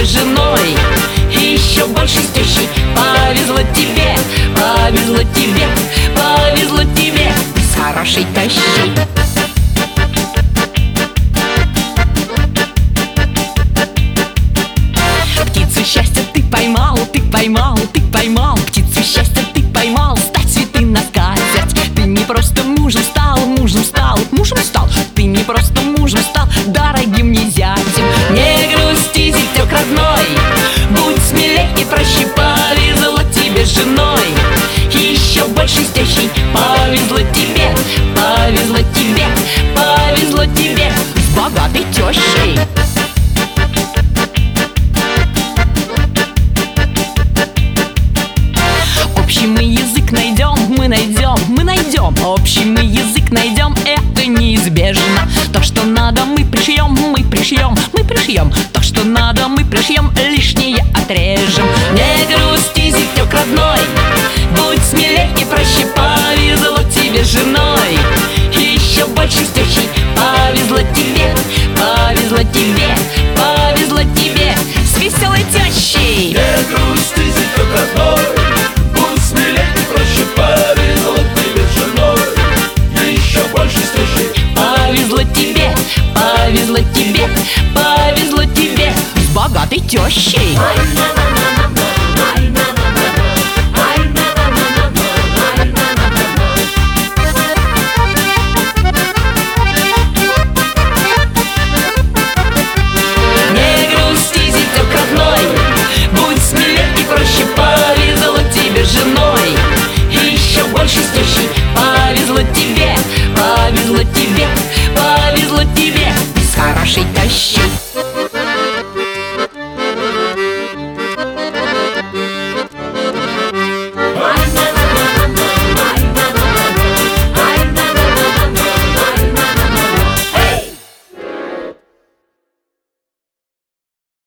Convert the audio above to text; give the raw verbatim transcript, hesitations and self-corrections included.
женой, и еще больше с тещей. Повезло тебе, повезло тебе, повезло тебе с хорошей тещей. Птицу счастья ты поймал, ты поймал, ты поймал. Птицу счастья ты поймал, стать цветы на скатерть. Ты не просто мужем стал, мужем стал, мужем стал. Ты не просто мужем стал, дорогим мне зятем. Не грусти, зятек родной, будь смелей и проще. Повезло тебе с женой, и еще больше с тещей. Повезло тебе, повезло тебе, повезло тебе с богатой тещей. Общий мы язык найдем, мы найдем, мы найдем. Общий мы язык найдем, это неизбежно. То, что надо, мы пришьем, мы пришьем, мы пришьем. То, что надо, мы пришьем, лишнее отрежем. Не грусти, зятек родной, будь смелей и проще. Повезло тебе с женой, и еще больше с тещей. Повезло тебе, повезло тебе, повезло тебе с веселой тещей. Не грусти, зятек родной, будь смелей и проще. Повезло тебе с женой, и еще больше с тещей. Повезло тебе, повезло тебе, повезло тебе с богатой тещей. Не грусти, зятек родной, будь смелей и проще. Повезло тебе с женой, и еще больше с тещей.